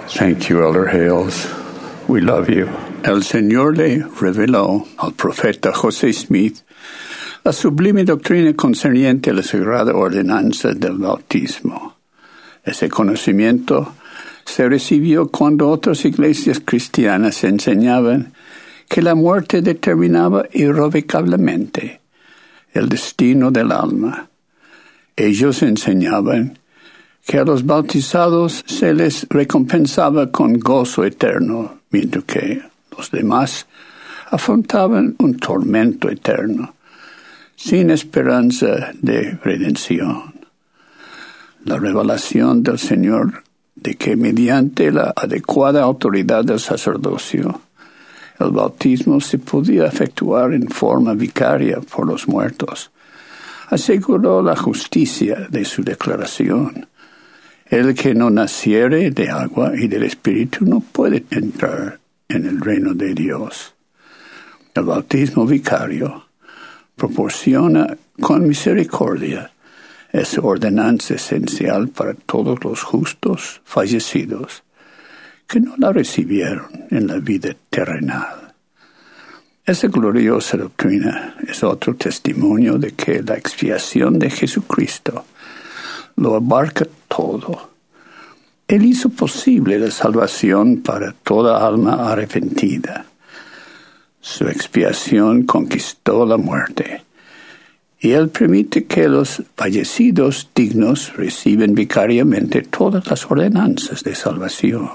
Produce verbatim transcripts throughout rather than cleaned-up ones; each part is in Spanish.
Thank you, Elder Hales. We love you. El Señor le reveló al profeta José Smith la sublime doctrina concerniente a la sagrada ordenanza del bautismo. Ese conocimiento se recibió cuando otras iglesias cristianas enseñaban que la muerte determinaba irrevocablemente el destino del alma. Ellos enseñaban que a los bautizados se les recompensaba con gozo eterno, mientras que los demás afrontaban un tormento eterno, sin esperanza de redención. La revelación del Señor de que mediante la adecuada autoridad del sacerdocio, el bautismo se podía efectuar en forma vicaria por los muertos, aseguró la justicia de su declaración. El que no naciere de agua y del Espíritu no puede entrar en el reino de Dios. El bautismo vicario proporciona con misericordia esa ordenanza esencial para todos los justos fallecidos que no la recibieron en la vida terrenal. Esa gloriosa doctrina es otro testimonio de que la expiación de Jesucristo lo abarca todo. Él hizo posible la salvación para toda alma arrepentida. Su expiación conquistó la muerte, y Él permite que los fallecidos dignos reciban vicariamente todas las ordenanzas de salvación.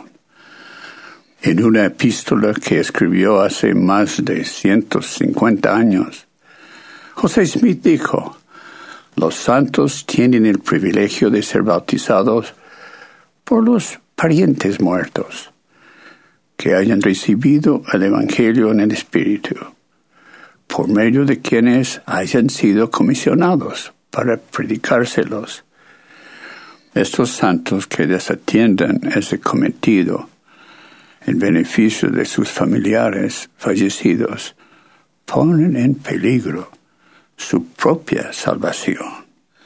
En una epístola que escribió hace más de ciento cincuenta años, José Smith dijo: los santos tienen el privilegio de ser bautizados por los parientes muertos que hayan recibido el Evangelio en el Espíritu, por medio de quienes hayan sido comisionados para predicárselos. Estos santos que desatiendan ese cometido en beneficio de sus familiares fallecidos ponen en peligro su propia salvación.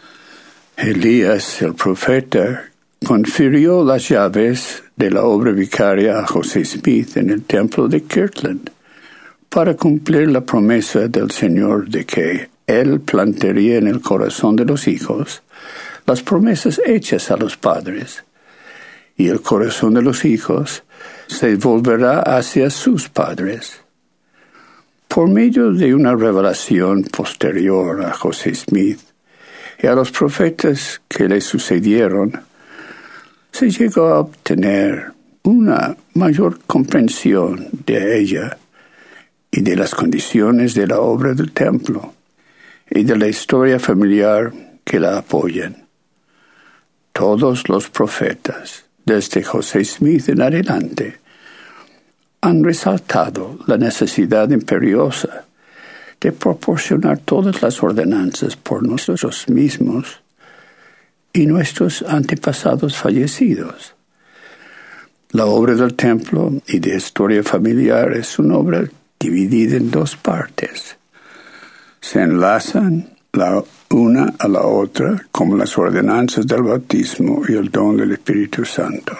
Elías, el profeta, confirió las llaves de la obra vicaria a José Smith en el templo de Kirtland para cumplir la promesa del Señor de que Él plantaría en el corazón de los hijos las promesas hechas a los padres, y el corazón de los hijos se volverá hacia sus padres. Por medio de una revelación posterior a José Smith y a los profetas que le sucedieron, se llegó a obtener una mayor comprensión de ella y de las condiciones de la obra del templo y de la historia familiar que la apoyan. Todos los profetas, desde José Smith en adelante, han resaltado la necesidad imperiosa de proporcionar todas las ordenanzas por nosotros mismos y nuestros antepasados fallecidos. La obra del templo y de historia familiar es una obra dividida en dos partes. Se enlazan la una a la otra como las ordenanzas del bautismo y el don del Espíritu Santo.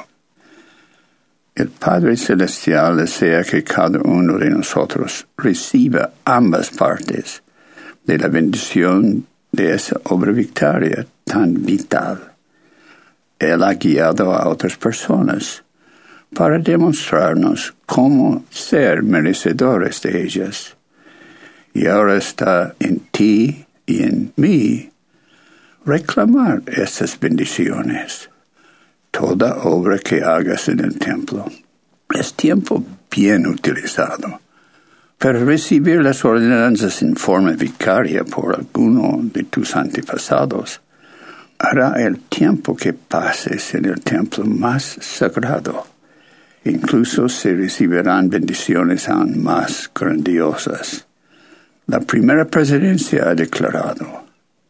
El Padre Celestial desea que cada uno de nosotros reciba ambas partes de la bendición de esa obra vicaria tan vital. Él ha guiado a otras personas para demostrarnos cómo ser merecedores de ellas. Y ahora está en ti y en mí reclamar esas bendiciones. Toda obra que hagas en el templo es tiempo bien utilizado para recibir las ordenanzas en forma vicaria por alguno de tus antepasados. Hará el tiempo que pases en el templo más sagrado. Incluso se recibirán bendiciones aún más grandiosas. La primera presidencia ha declarado: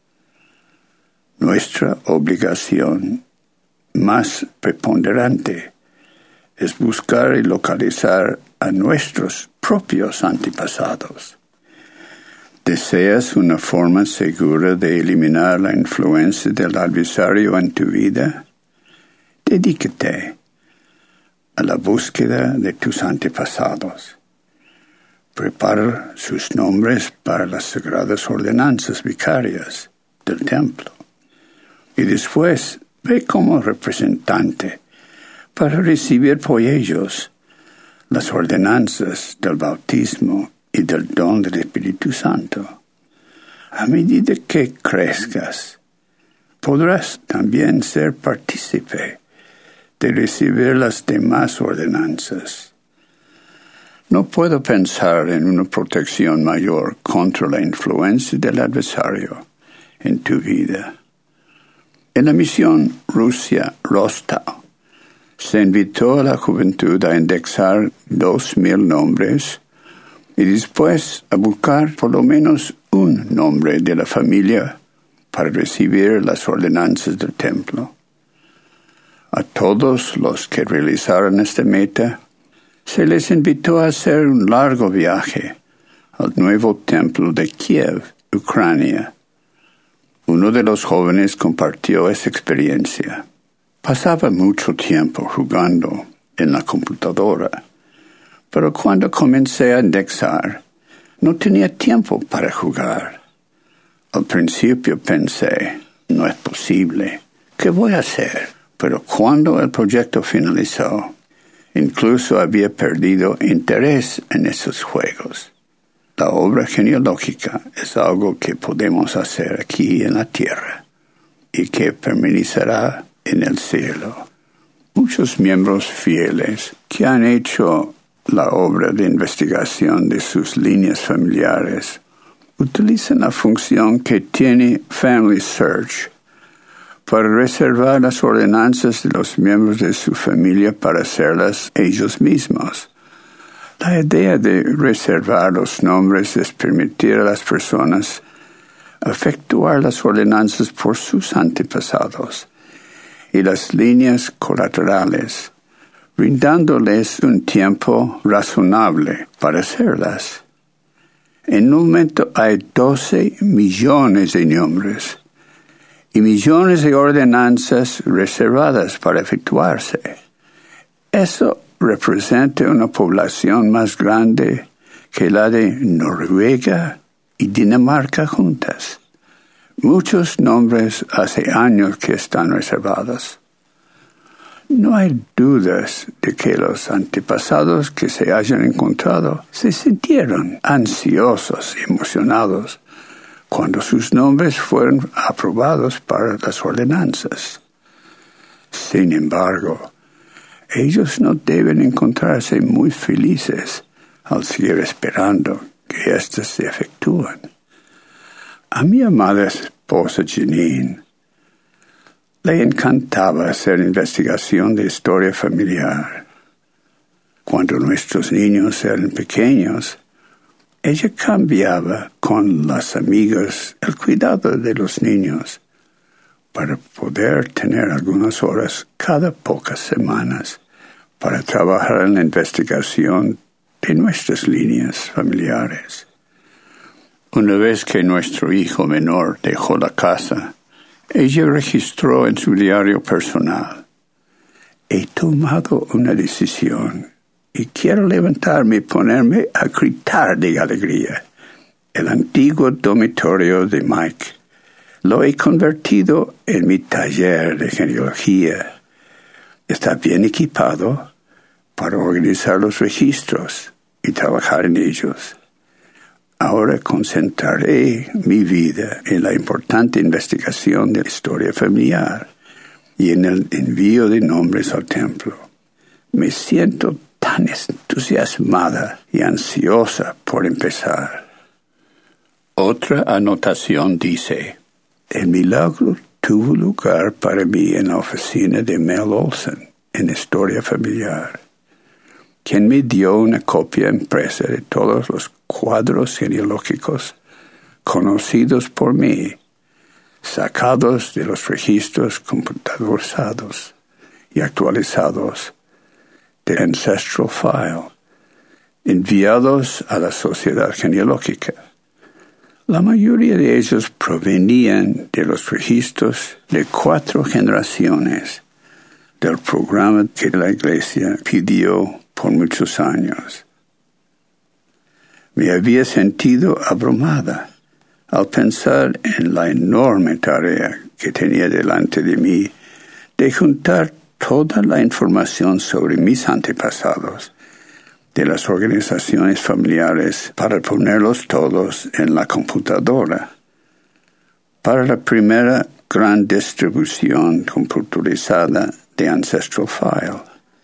nuestra obligación más preponderante es buscar y localizar a nuestros propios antepasados. ¿Deseas una forma segura de eliminar la influencia del adversario en tu vida? Dedícate a la búsqueda de tus antepasados. Prepara sus nombres para las sagradas ordenanzas vicarias del templo. Y después ve como representante para recibir por ellos las ordenanzas del bautismo y del don del Espíritu Santo. A medida que crezcas, podrás también ser partícipe de recibir las demás ordenanzas. No puedo pensar en una protección mayor contra la influencia del adversario en tu vida. En la misión Rusia-Rostov se invitó a la juventud a indexar dos mil nombres y después a buscar por lo menos un nombre de la familia para recibir las ordenanzas del templo. A todos los que realizaron esta meta, se les invitó a hacer un largo viaje al nuevo templo de Kiev, Ucrania. Uno de los jóvenes compartió esa experiencia. Pasaba mucho tiempo jugando en la computadora, pero cuando comencé a indexar, no tenía tiempo para jugar. Al principio pensé, no es posible, ¿qué voy a hacer? Pero cuando el proyecto finalizó, incluso había perdido interés en esos juegos. La obra genealógica es algo que podemos hacer aquí en la tierra y que permanecerá en el cielo. Muchos miembros fieles que han hecho la obra de investigación de sus líneas familiares utilizan la función que tiene Family Search para reservar las ordenanzas de los miembros de su familia para hacerlas ellos mismos. La idea de reservar los nombres es permitir a las personas efectuar las ordenanzas por sus antepasados y las líneas colaterales, brindándoles un tiempo razonable para hacerlas. En un momento hay doce millones de nombres y millones de ordenanzas reservadas para efectuarse. Eso representa una población más grande que la de Noruega y Dinamarca juntas. Muchos nombres hace años que están reservados. No hay dudas de que los antepasados que se hayan encontrado se sintieron ansiosos y emocionados cuando sus nombres fueron aprobados para las ordenanzas. Sin embargo, ellos no deben encontrarse muy felices al seguir esperando que éstas se efectúen. A mi amada esposa Janine le encantaba hacer investigación de historia familiar. Cuando nuestros niños eran pequeños, ella cambiaba con las amigas el cuidado de los niños para poder tener algunas horas cada pocas semanas para trabajar en la investigación de nuestras líneas familiares. Una vez que nuestro hijo menor dejó la casa, ella registró en su diario personal: he tomado una decisión y quiero levantarme y ponerme a gritar de alegría. El antiguo dormitorio de Mike lo he convertido en mi taller de genealogía. Está bien equipado para organizar los registros y trabajar en ellos. Ahora concentraré mi vida en la importante investigación de la historia familiar y en el envío de nombres al templo. Me siento tan entusiasmada y ansiosa por empezar. Otra anotación dice: el milagro tuvo lugar para mí en la oficina de Mel Olson en Historia Familiar, quien me dio una copia impresa de todos los cuadros genealógicos conocidos por mí, sacados de los registros computadorizados y actualizados de Ancestral File, enviados a la Sociedad Genealógica. La mayoría de ellos provenían de los registros de cuatro generaciones del programa que la Iglesia pidió por muchos años. Me había sentido abrumada al pensar en la enorme tarea que tenía delante de mí de juntar toda la información sobre mis antepasados de las organizaciones familiares para ponerlos todos en la computadora. Para la primera gran distribución computarizada de Ancestral File.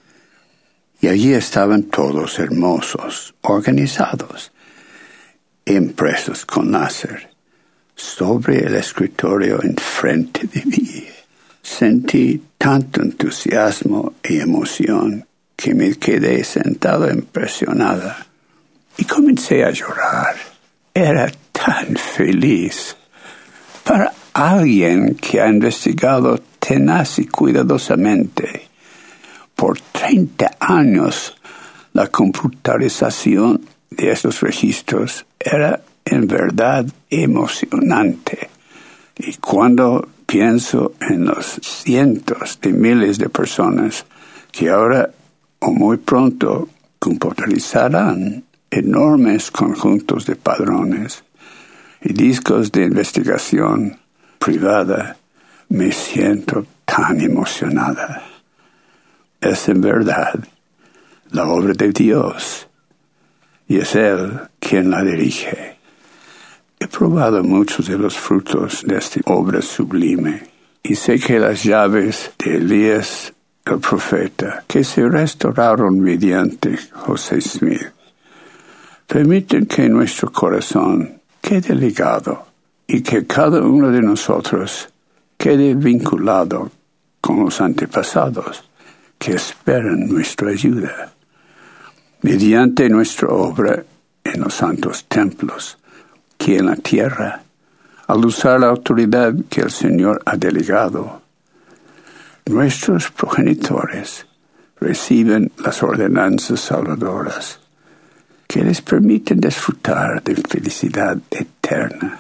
Y allí estaban todos hermosos, organizados, impresos con láser, sobre el escritorio enfrente de mí. Sentí tanto entusiasmo y emoción que me quedé sentado impresionada y comencé a llorar. Era tan feliz. Para alguien que ha investigado tenaz y cuidadosamente por treinta años la computarización de estos registros, era en verdad emocionante. Y cuando pienso en los cientos de miles de personas que ahora o muy pronto computarizarán enormes conjuntos de padrones y discos de investigación privada, me siento tan emocionada. Es en verdad la obra de Dios y es Él quien la dirige. He probado muchos de los frutos de esta obra sublime y sé que las llaves de Elías el profeta, que se restauraron mediante José Smith, permiten que nuestro corazón quede ligado y que cada uno de nosotros quede vinculado con los antepasados que esperan nuestra ayuda. Mediante nuestra obra en los santos templos, que en la tierra, al usar la autoridad que el Señor ha delegado, nuestros progenitores reciben las ordenanzas salvadoras que les permiten disfrutar de felicidad eterna.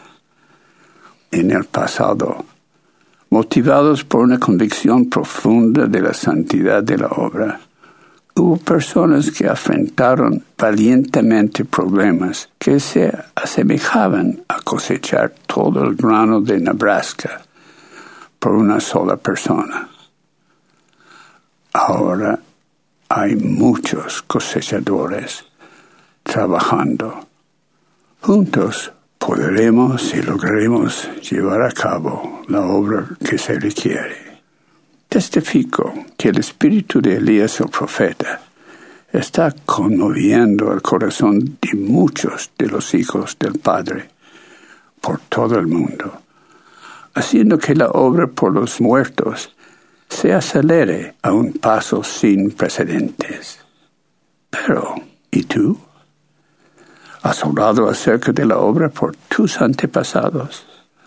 En el pasado, motivados por una convicción profunda de la santidad de la obra, hubo personas que afrontaron valientemente problemas que se asemejaban a cosechar todo el grano de Nebraska por una sola persona. Ahora hay muchos cosechadores trabajando. Juntos podremos y lograremos llevar a cabo la obra que se requiere. Testifico que el espíritu de Elías el profeta está conmoviendo el corazón de muchos de los hijos del Padre por todo el mundo, haciendo que la obra por los muertos se acelere a un paso sin precedentes. Pero, ¿y tú? ¿Has hablado acerca de la obra por tus antepasados?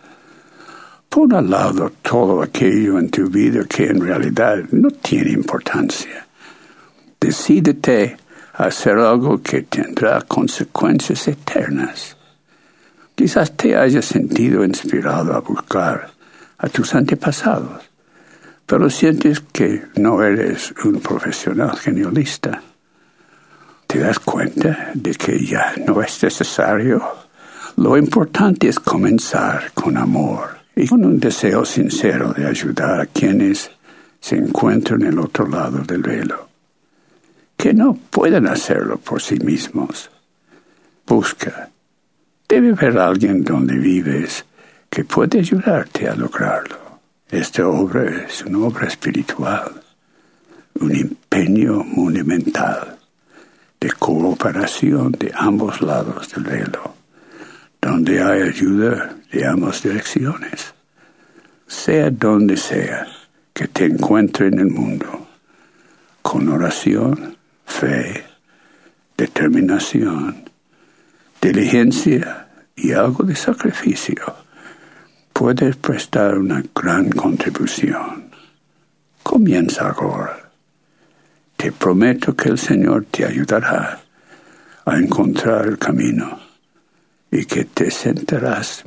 Pon al lado todo aquello en tu vida que en realidad no tiene importancia. Decídete a hacer algo que tendrá consecuencias eternas. Quizás te hayas sentido inspirado a buscar a tus antepasados, pero sientes que no eres un profesional genealogista. ¿Te das cuenta de que ya no es necesario? Lo importante es comenzar con amor y con un deseo sincero de ayudar a quienes se encuentran en el otro lado del velo, que no pueden hacerlo por sí mismos. Busca. Debe haber alguien donde vives que puede ayudarte a lograrlo. Esta obra es una obra espiritual, un empeño monumental de cooperación de ambos lados del velo, donde hay ayuda de ambas direcciones. Sea donde sea que te encuentre en el mundo, con oración, fe, determinación, diligencia y algo de sacrificio, puedes prestar una gran contribución. Comienza ahora. Te prometo que el Señor te ayudará a encontrar el camino y que te sentirás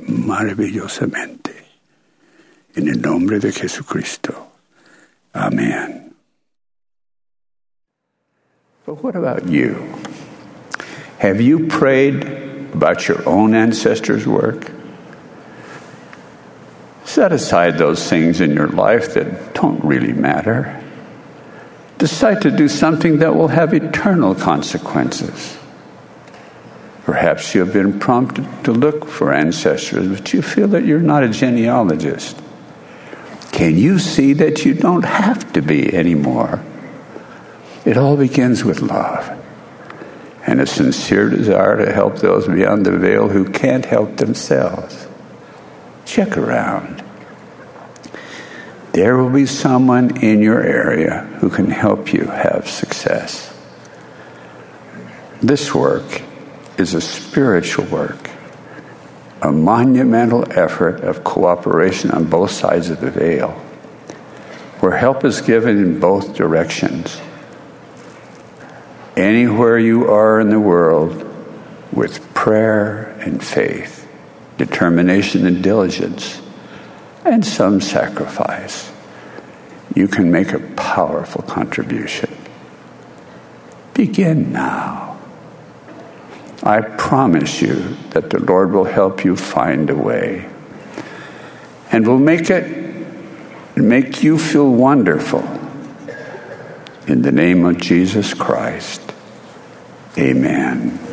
maravillosamente. En el nombre de Jesucristo. Amén. But what about you? Have you prayed about your own ancestors' work? Set aside those things in your life that don't really matter. Decide to do something that will have eternal consequences. Perhaps you have been prompted to look for ancestors, but you feel that you're not a genealogist. Can you see that you don't have to be anymore? It all begins with love and a sincere desire to help those beyond the veil who can't help themselves. Check around. There will be someone in your area who can help you have success. This work is a spiritual work, a monumental effort of cooperation on both sides of the veil, where help is given in both directions. Anywhere you are in the world, with prayer and faith, determination and diligence, and some sacrifice, you can make a powerful contribution. Begin now. I promise you that the Lord will help you find a way and will make it make you feel wonderful. In the name of Jesus Christ, amen.